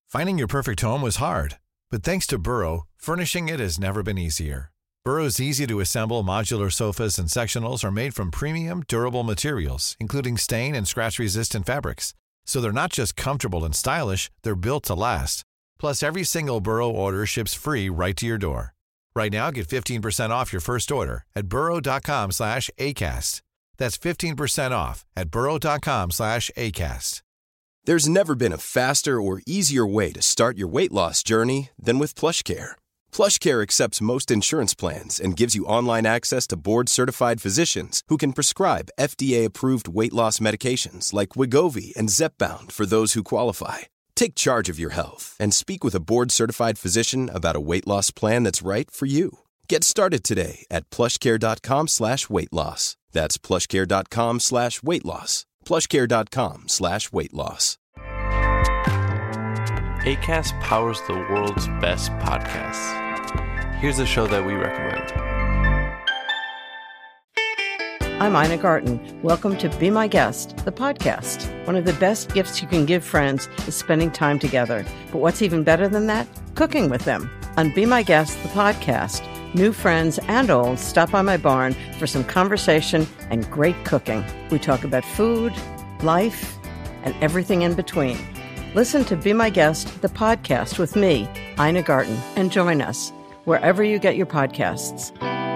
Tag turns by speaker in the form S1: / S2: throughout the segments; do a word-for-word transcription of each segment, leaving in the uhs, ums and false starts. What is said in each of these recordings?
S1: Finding your perfect home was hard, but thanks to Burrow, furnishing it has never been easier. Burrow's easy-to-assemble modular sofas and sectionals are made from premium, durable materials, including stain and scratch-resistant fabrics. So they're not just comfortable and stylish, they're built to last. Plus, every single Burrow order ships free right to your door. Right now, get fifteen percent off your first order at burrow.com slash ACAST. That's fifteen percent off at burrow.com slash ACAST.
S2: There's never been a faster or easier way to start your weight loss journey than with PlushCare. PlushCare accepts most insurance plans and gives you online access to board-certified physicians who can prescribe F D A-approved weight loss medications like Wegovy and Zepbound for those who qualify. Take charge of your health and speak with a board-certified physician about a weight loss plan that's right for you. Get started today at plushcare.com slash weight loss. That's plushcare.com slash weight loss. plushcare.com slash weight loss.
S3: Acast powers the world's best podcasts. Here's a show that we recommend.
S4: I'm Ina Garten. Welcome to Be My Guest, the podcast. One of the best gifts you can give friends is spending time together. But what's even better than that? Cooking with them. On Be My Guest, the podcast, new friends and old stop by my barn for some conversation and great cooking. We talk about food, life, and everything in between. Listen to Be My Guest, the podcast with me, Ina Garten, and join us wherever you get your podcasts.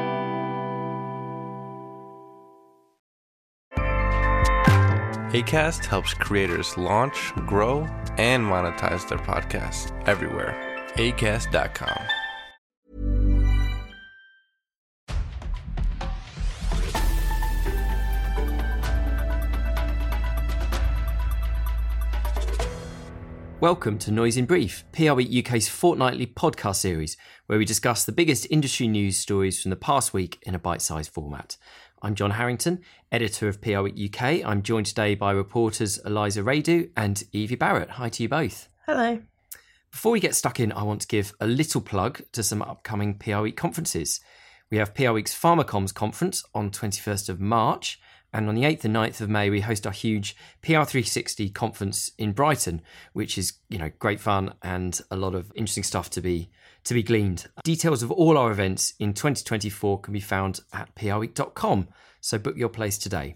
S3: Acast helps creators launch, grow, and monetize their podcasts everywhere. acast dot com.
S5: Welcome to Noise in Brief, P R Week U K's fortnightly podcast series, where we discuss the biggest industry news stories from the past week in a bite-sized format. I'm John Harrington, editor of P R Week U K. I'm joined today by reporters Eliza Radu and Evie Barrett. Hi to you both.
S6: Hello.
S5: Before we get stuck in, I want to give a little plug to some upcoming P R Week conferences. We have P R Week's PharmaComms conference on twenty-first of March, and on the eighth and ninth of May, we host our huge P R three sixty conference in Brighton, which is, you know, great fun and a lot of interesting stuff to be to be gleaned. Details of all our events in twenty twenty-four can be found at p r week dot com, so book your place today.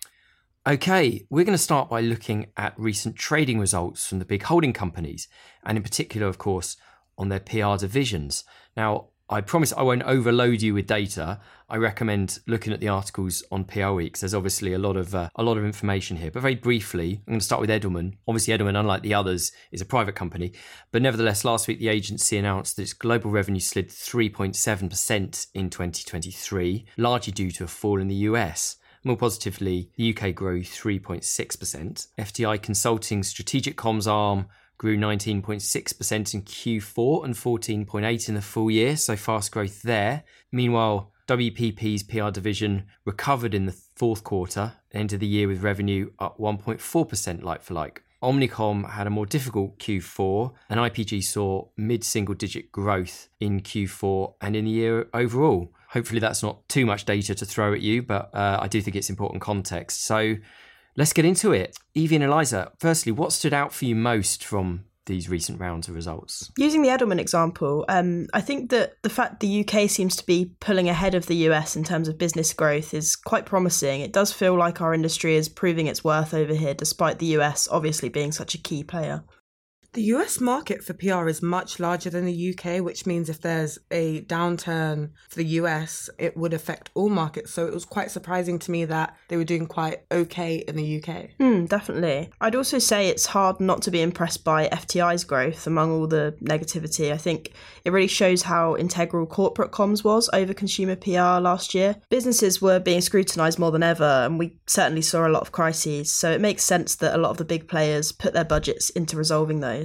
S5: Okay, we're going to start by looking at recent trading results from the big holding companies, and in particular, of course, on their P R divisions. Now, I promise I won't overload you with data. I recommend looking at the articles on P R Week. There's obviously a lot of uh, a lot of information here. But very briefly, I'm going to start with Edelman. Obviously, Edelman, unlike the others, is a private company. But nevertheless, last week, the agency announced that its global revenue slid three point seven percent in twenty twenty-three, largely due to a fall in the U S. More positively, the U K grew three point six percent. F T I Consulting's strategic comms arm grew nineteen point six percent in Q four and fourteen point eight percent in the full year, so fast growth there. Meanwhile, W P P's P R division recovered in the fourth quarter, ended the year with revenue up one point four percent like-for-like. Omnicom had a more difficult Q four, and I P G saw mid-single-digit growth in Q four and in the year overall. Hopefully that's not too much data to throw at you, but uh, I do think it's important context. So let's get into it. Evie and Eliza, firstly, what stood out for you most from these recent rounds of results?
S6: Using the Edelman example, um, I think that the fact the U K seems to be pulling ahead of the U S in terms of business growth is quite promising. It does feel like our industry is proving its worth over here, despite the U S obviously being such a key player.
S7: The U S market for P R is much larger than the U K, which means if there's a downturn for the U S, it would affect all markets. So it was quite surprising to me that they were doing quite okay in the U K.
S6: Mm, definitely. I'd also say it's hard not to be impressed by F T I's growth among all the negativity. I think it really shows how integral corporate comms was over consumer P R last year. Businesses were being scrutinised more than ever, and we certainly saw a lot of crises. So it makes sense that a lot of the big players put their budgets into resolving those.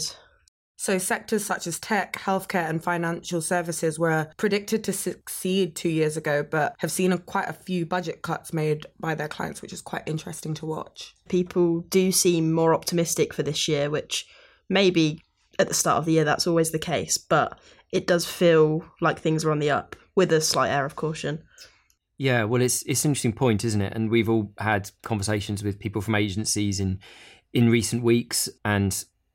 S7: So sectors such as tech, healthcare and financial services were predicted to succeed two years ago, but have seen a, quite a few budget cuts made by their clients, which is quite interesting to watch.
S6: People do seem more optimistic for this year, which maybe at the start of the year that's always the case, but it does feel like things are on the up, with a slight air of caution.
S5: Yeah, well, it's it's an interesting point, isn't it? And we've all had conversations with people from agencies in in recent weeks, and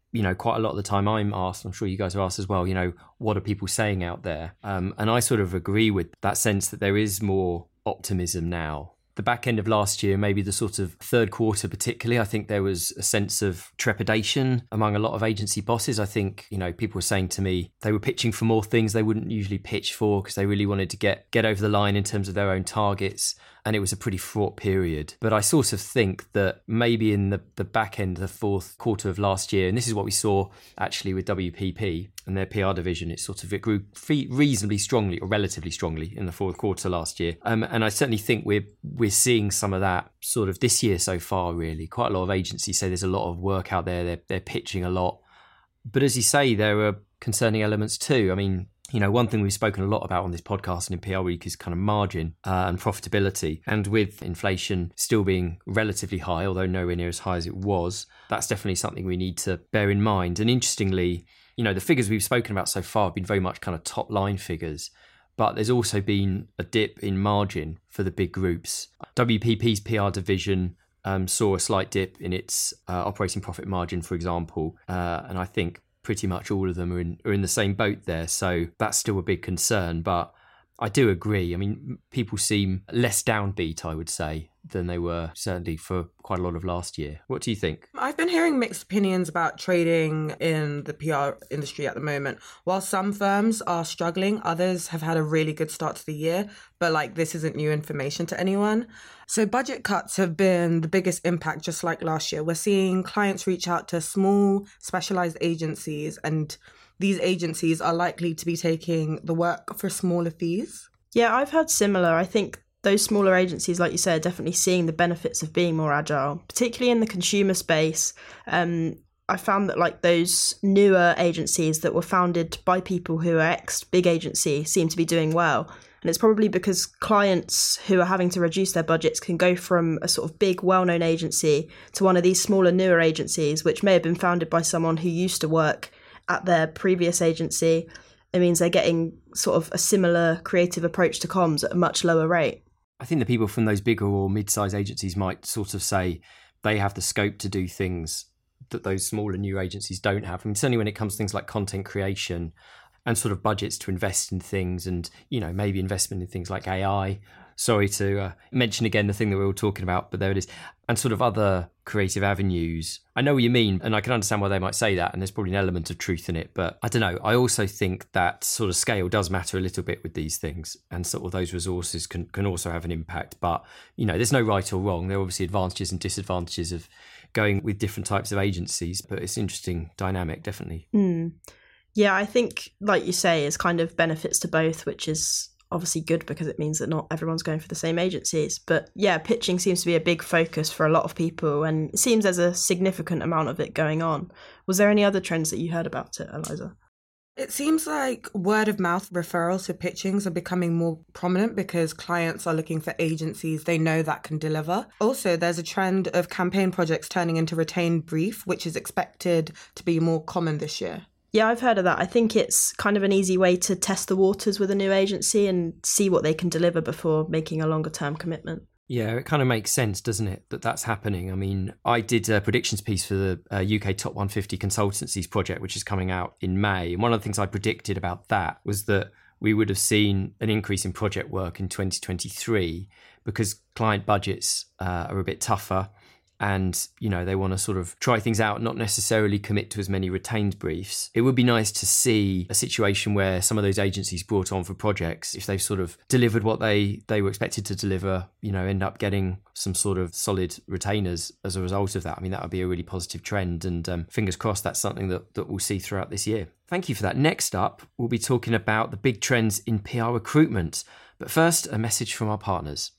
S5: you know, quite a lot of the time I'm asked, I'm sure you guys are asked as well, you know, what are people saying out there? Um, and I sort of agree with that sense that there is more optimism now. The back end of last year, maybe the sort of third quarter particularly, I think there was a sense of trepidation among a lot of agency bosses. I think, you know, people were saying to me they were pitching for more things they wouldn't usually pitch for because they really wanted to get get over the line in terms of their own targets. And it was a pretty fraught period. But I sort of think that maybe in the, the back end of the fourth quarter of last year, and this is what we saw actually with W P P and their P R division, it sort of it grew reasonably strongly or relatively strongly in the fourth quarter last year. Um, and I certainly think we're we're seeing some of that sort of this year so far, really. Quite a lot of agencies say there's a lot of work out there. They're, they're pitching a lot. But as you say, there are concerning elements too. I mean, you know, one thing we've spoken a lot about on this podcast and in P R Week is kind of margin uh, and profitability. And with inflation still being relatively high, although nowhere near as high as it was, that's definitely something we need to bear in mind. And interestingly, you know, the figures we've spoken about so far have been very much kind of top line figures, but there's also been a dip in margin for the big groups. W P P's P R division um, saw a slight dip in its uh, operating profit margin, for example. Uh, and I think pretty much all of them are in are in the same boat there. So that's still a big concern. But I do agree. I mean, people seem less downbeat, I would say, than they were certainly for quite a lot of last year. What do you think?
S7: I've been hearing mixed opinions about trading in the P R industry at the moment. While some firms are struggling, others have had a really good start to the year. But like, this isn't new information to anyone. So budget cuts have been the biggest impact, just like last year. We're seeing clients reach out to small, specialized agencies, and these agencies are likely to be taking the work for smaller fees.
S6: Yeah, I've heard similar. I think those smaller agencies, like you said, are definitely seeing the benefits of being more agile, particularly in the consumer space. Um, I found that like those newer agencies that were founded by people who are ex-big agency seem to be doing well. And it's probably because clients who are having to reduce their budgets can go from a sort of big, well-known agency to one of these smaller, newer agencies, which may have been founded by someone who used to work at their previous agency. It means they're getting sort of a similar creative approach to comms at a much lower rate.
S5: I think the people from those bigger or mid-sized agencies might sort of say they have the scope to do things that those smaller new agencies don't have. I mean, certainly when it comes to things like content creation and sort of budgets to invest in things and, you know, maybe investment in things like A I. Sorry to uh, mention again the thing that we were all talking about, but there it is. And sort of other creative avenues. I know what you mean, and I can understand why they might say that, and there's probably an element of truth in it. But I don't know. I also think that sort of scale does matter a little bit with these things, and sort of those resources can, can also have an impact. But, you know, there's no right or wrong. There are obviously advantages and disadvantages of going with different types of agencies, but it's an interesting dynamic, definitely.
S6: Mm. Yeah, I think, like you say, is kind of benefits to both, which is obviously good because it means that not everyone's going for the same agencies. But yeah, pitching seems to be a big focus for a lot of people, and it seems there's a significant amount of it going on. Was there any other trends that you heard about it, Eliza?
S7: It seems like word of mouth referrals for pitchings are becoming more prominent because clients are looking for agencies they know that can deliver. Also, there's a trend of campaign projects turning into retained brief, which is expected to be more common this year.
S6: Yeah, I've heard of that. I think it's kind of an easy way to test the waters with a new agency and see what they can deliver before making a longer term commitment.
S5: Yeah, it kind of makes sense, doesn't it, that that's happening? I mean, I did a predictions piece for the uh, U K Top one fifty Consultancies project, which is coming out in May. And one of the things I predicted about that was that we would have seen an increase in project work in twenty twenty-three because client budgets uh, are a bit tougher. And, you know, they want to sort of try things out, not necessarily commit to as many retained briefs. It would be nice to see a situation where some of those agencies brought on for projects, if they've sort of delivered what they, they were expected to deliver, you know, end up getting some sort of solid retainers as a result of that. I mean, that would be a really positive trend. And um, fingers crossed, that's something that, that we'll see throughout this year. Thank you for that. Next up, we'll be talking about the big trends in P R recruitment. But first, a message from our partners.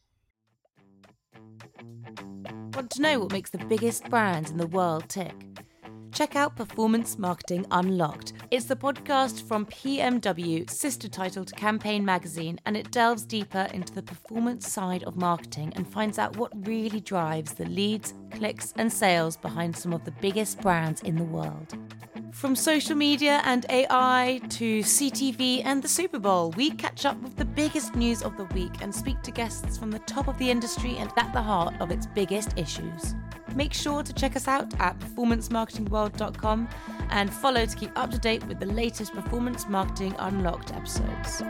S8: Want to know what makes the biggest brands in the world tick? Check out Performance Marketing Unlocked. It's the podcast from P M W, sister title to Campaign Magazine, and it delves deeper into the performance side of marketing and finds out what really drives the leads, clicks, and sales behind some of the biggest brands in the world. From social media and A I to C T V and the Super Bowl, we catch up with the biggest news of the week and speak to guests from the top of the industry and at the heart of its biggest issues. Make sure to check us out at performance marketing world dot com and follow to keep up to date with the latest Performance Marketing Unlocked episodes.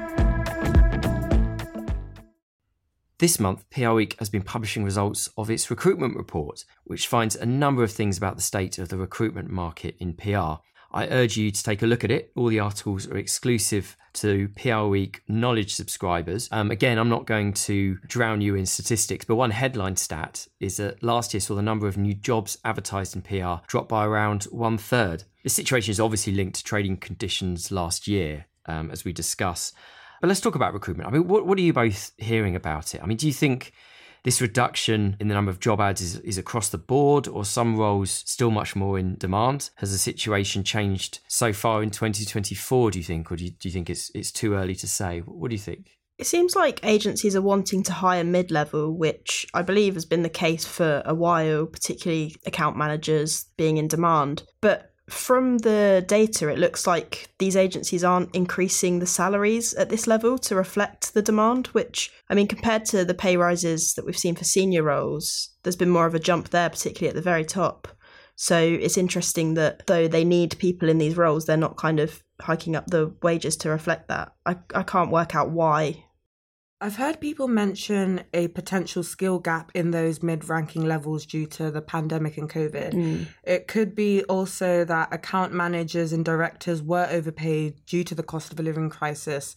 S5: This month, P R Week has been publishing results of its recruitment report, which finds a number of things about the state of the recruitment market in P R. I urge you to take a look at it. All the articles are exclusive to P R Week Knowledge subscribers. Um, again, I'm not going to drown you in statistics, but one headline stat is that last year saw the number of new jobs advertised in P R drop by around one third. This situation is obviously linked to trading conditions last year, um, as we discuss. But let's talk about recruitment. I mean, what, what are you both hearing about it? I mean, do you think this reduction in the number of job ads is, is across the board, or some roles still much more in demand? Has the situation changed so far in twenty twenty-four, do you think, or do you, do you think it's it's too early to say? What do you think?
S6: It seems like agencies are wanting to hire mid-level, which I believe has been the case for a while, particularly account managers being in demand. But from the data, it looks like these agencies aren't increasing the salaries at this level to reflect the demand, which, I mean, compared to the pay rises that we've seen for senior roles, there's been more of a jump there, particularly at the very top. So it's interesting that though they need people in these roles, they're not kind of hiking up the wages to reflect that. I, I can't work out why.
S7: I've heard people mention a potential skill gap in those mid-ranking levels due to the pandemic and COVID. Mm. It could be also that account managers and directors were overpaid due to the cost of a living crisis,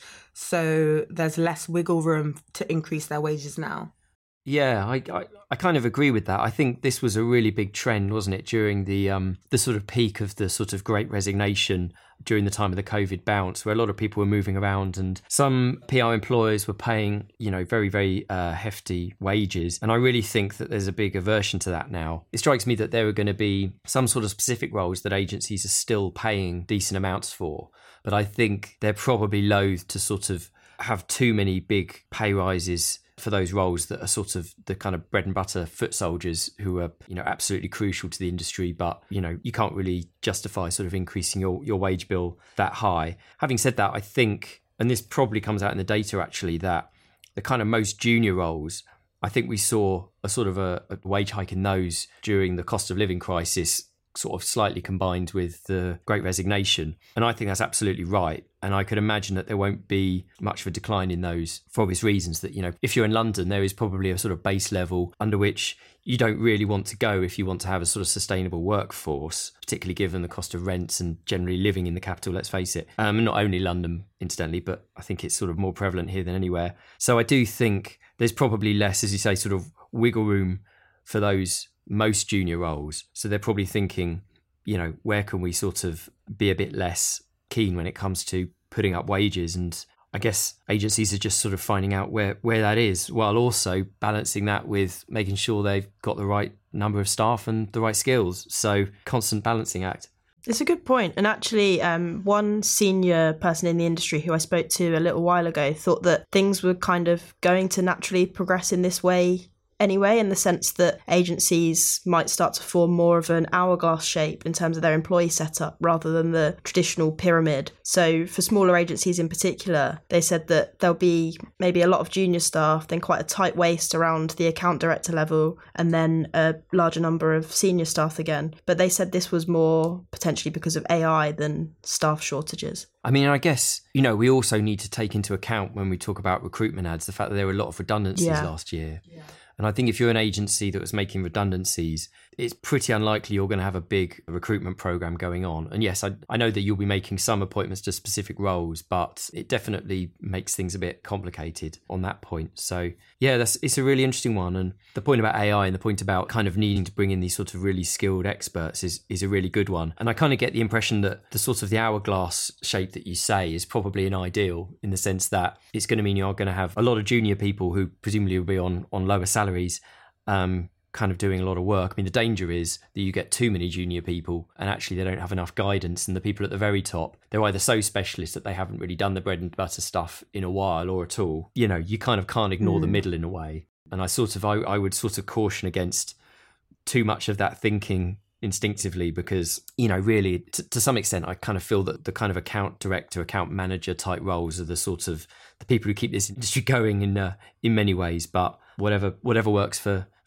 S7: so there's less wiggle room to increase their wages now.
S5: Yeah, I, I I kind of agree with that. I think this was a really big trend, wasn't it, during the um the sort of peak of the sort of Great Resignation during the time of the COVID bounce, where a lot of people were moving around and some P R employers were paying, you know, very, very uh, hefty wages. And I really think that there's a big aversion to that now. It strikes me that there are going to be some sort of specific roles that agencies are still paying decent amounts for. But I think they're probably loath to sort of have too many big pay rises for those roles that are sort of the kind of bread and butter foot soldiers who are, you know, absolutely crucial to the industry. But, you know, you can't really justify sort of increasing your, your wage bill that high. Having said that, I think, and this probably comes out in the data actually, that the kind of most junior roles, I think we saw a sort of a, a wage hike in those during the cost of living crisis, sort of slightly combined with the Great Resignation. And I think that's absolutely right. And I could imagine that there won't be much of a decline in those for obvious reasons that, you know, if you're in London, there is probably a sort of base level under which you don't really want to go if you want to have a sort of sustainable workforce, particularly given the cost of rents and generally living in the capital, let's face it. Um, not only London, incidentally, but I think it's sort of more prevalent here than anywhere. So I do think there's probably less, as you say, sort of wiggle room for those most junior roles. So they're probably thinking, you know, where can we sort of be a bit less keen when it comes to putting up wages? And I guess agencies are just sort of finding out where, where that is, while also balancing that with making sure they've got the right number of staff and the right skills. So constant balancing act.
S6: It's a good point. And actually, um, one senior person in the industry who I spoke to a little while ago thought that things were kind of going to naturally progress in this way anyway, in the sense that agencies might start to form more of an hourglass shape in terms of their employee setup rather than the traditional pyramid. So for smaller agencies in particular, they said that there'll be maybe a lot of junior staff, then quite a tight waist around the account director level, and then a larger number of senior staff again. But they said this was more potentially because of A I than staff shortages.
S5: I mean, I guess, you know, we also need to take into account when we talk about recruitment ads, the fact that there were a lot of redundancies yeah. last year. Yeah. And I think if you're an agency that was making redundancies, it's pretty unlikely you're going to have a big recruitment program going on. And yes, I, I know that you'll be making some appointments to specific roles, but it definitely makes things a bit complicated on that point. So yeah, that's it's a really interesting one. And the point about A I and the point about kind of needing to bring in these sort of really skilled experts is, is a really good one. And I kind of get the impression that the sort of the hourglass shape that you say is probably an ideal, in the sense that it's going to mean you're going to have a lot of junior people who presumably will be on, on lower salaries, um, kind of doing a lot of work. I mean, the danger is that you get too many junior people and actually they don't have enough guidance, and the people at the very top, they're either so specialist that they haven't really done the bread and butter stuff in a while or at all. You know, you kind of can't ignore mm. the middle in a way. And I sort of, I, I would sort of caution against too much of that thinking instinctively, because, you know, really to, to some extent, I kind of feel that the kind of account director, account manager type roles are the sort of the people who keep this industry going in uh, in many ways. But whatever whatever works for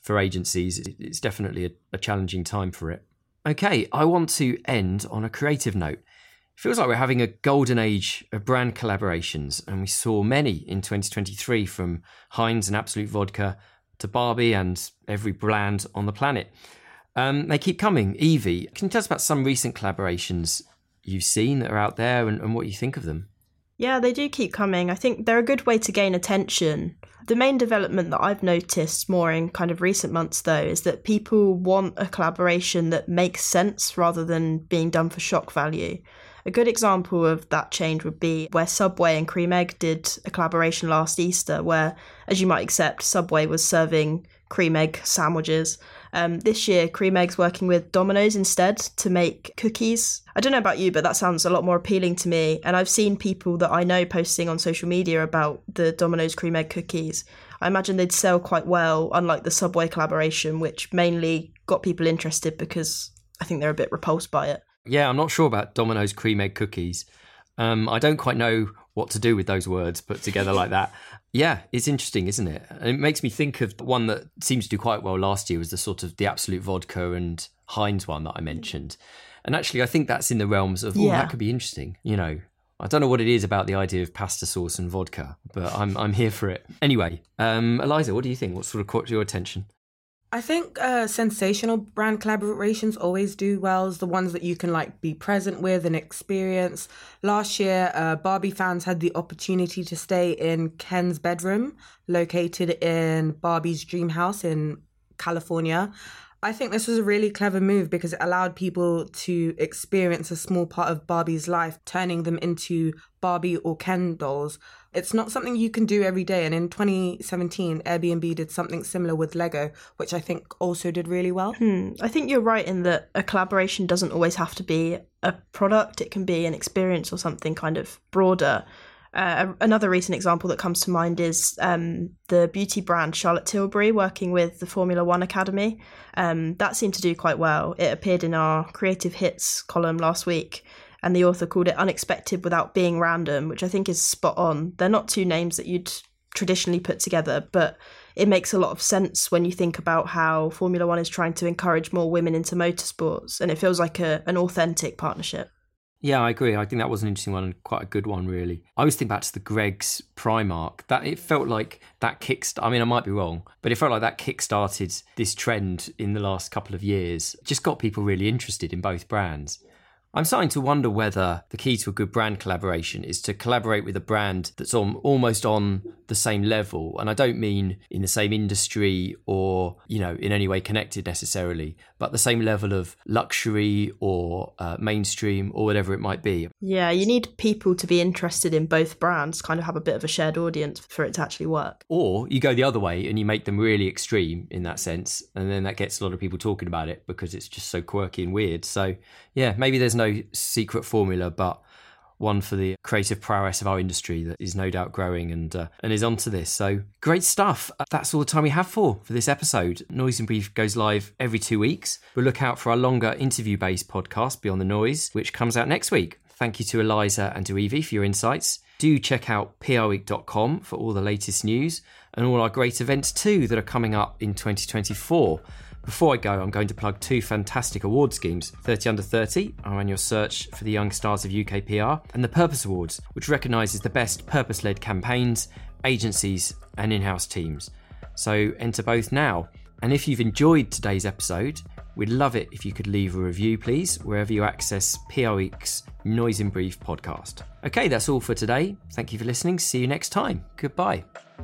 S5: for agencies. It's definitely a, a challenging time for it. Okay, I want to end on a creative note. It feels like we're having a golden age of brand collaborations, and we saw many in twenty twenty-three, from Heinz and Absolut Vodka to Barbie and every brand on the planet. Um, they keep coming. Evie, can you tell us about some recent collaborations you've seen that are out there and, and what you think of them?
S6: Yeah, they do keep coming. I think they're a good way to gain attention. The main development that I've noticed more in kind of recent months, though, is that people want a collaboration that makes sense rather than being done for shock value. A good example of that change would be where Subway and Cream Egg did a collaboration last Easter, where, as you might accept, Subway was serving cream egg sandwiches. Um, this year, Cream Egg's working with Domino's instead to make cookies. I don't know about you, but that sounds a lot more appealing to me. And I've seen people that I know posting on social media about the Domino's Cream Egg cookies. I imagine they'd sell quite well, unlike the Subway collaboration, which mainly got people interested because I think they're a bit repulsed by it.
S5: Yeah, I'm not sure about Domino's Cream Egg cookies. Um, I don't quite know what to do with those words put together like that. Yeah, it's interesting, isn't it? And it makes me think of one that seemed to do quite well last year, was the sort of the Absolut Vodka and Heinz one that I mentioned. And actually, I think that's in the realms of, oh,
S6: yeah.
S5: that could be interesting. You know, I don't know what it is about the idea of pasta sauce and vodka, but I'm I'm here for it. Anyway, um, Eliza, what do you think? What sort of caught your attention?
S7: I think uh, sensational brand collaborations always do well, as the ones that you can like be present with and experience. Last year, uh, Barbie fans had the opportunity to stay in Ken's bedroom, located in Barbie's dream house in California. I think this was a really clever move because it allowed people to experience a small part of Barbie's life, turning them into Barbie or Ken dolls. It's not something you can do every day. And in twenty seventeen, Airbnb did something similar with Lego, which I think also did really well.
S6: Hmm. I think you're right in that a collaboration doesn't always have to be a product. It can be an experience or something kind of broader. Uh, another recent example that comes to mind is um, the beauty brand Charlotte Tilbury working with the Formula One Academy. Um, that seemed to do quite well. It appeared in our Creative Hits column last week, and the author called it unexpected without being random, which I think is spot on. They're not two names that you'd traditionally put together, but it makes a lot of sense when you think about how Formula One is trying to encourage more women into motorsports, and it feels like a, an authentic partnership.
S5: Yeah, I agree. I think that was an interesting one and quite a good one, really. I always think back to the Greggs Primark. That it felt like that kickstart. I mean, I might be wrong, but it felt like that kickstarted this trend in the last couple of years. Just got people really interested in both brands. I'm starting to wonder whether the key to a good brand collaboration is to collaborate with a brand that's on, almost on the same level. And I don't mean in the same industry or, you know, in any way connected necessarily, but the same level of luxury or uh, mainstream or whatever it might be.
S6: Yeah, you need people to be interested in both brands, kind of have a bit of a shared audience for it to actually work.
S5: Or you go the other way and you make them really extreme in that sense. And then that gets a lot of people talking about it because it's just so quirky and weird. So yeah, maybe there's no secret formula, but one for the creative prowess of our industry that is no doubt growing and uh, and is onto this. So great stuff. That's all the time we have for for this episode. Noise and Brief goes live every two weeks. We'll look out for our longer interview-based podcast, Beyond the Noise, which comes out next week. Thank you to Eliza and to Evie for your insights. Do check out P R week dot com for all the latest news and all our great events too that are coming up in twenty twenty-four. Before I go, I'm going to plug two fantastic award schemes. thirty under thirty, our annual search for the young stars of U K P R, and the Purpose Awards, which recognises the best purpose-led campaigns, agencies and in-house teams. So enter both now. And if you've enjoyed today's episode, we'd love it if you could leave a review, please, wherever you access P R Week's Noise in Brief podcast. Okay, that's all for today. Thank you for listening. See you next time. Goodbye.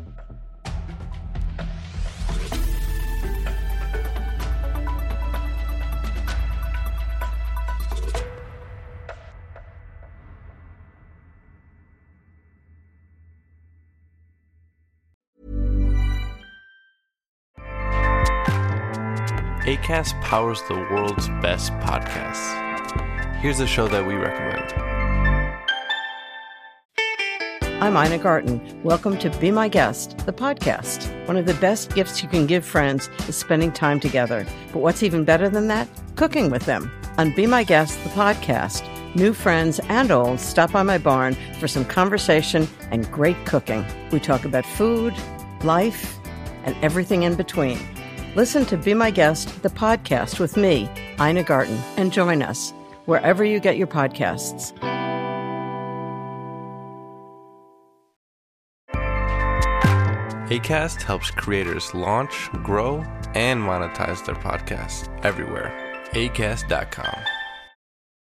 S3: Acast powers the world's best podcasts. Here's a show that we recommend.
S4: I'm Ina Garten. Welcome to Be My Guest, the podcast. One of the best gifts you can give friends is spending time together. But what's even better than that? Cooking with them. On Be My Guest, the podcast, new friends and old stop by my barn for some conversation and great cooking. We talk about food, life, and everything in between. Listen to Be My Guest, the podcast with me, Ina Garten, and join us wherever you get your podcasts.
S3: Acast helps creators launch, grow, and monetize their podcasts everywhere. acast dot com.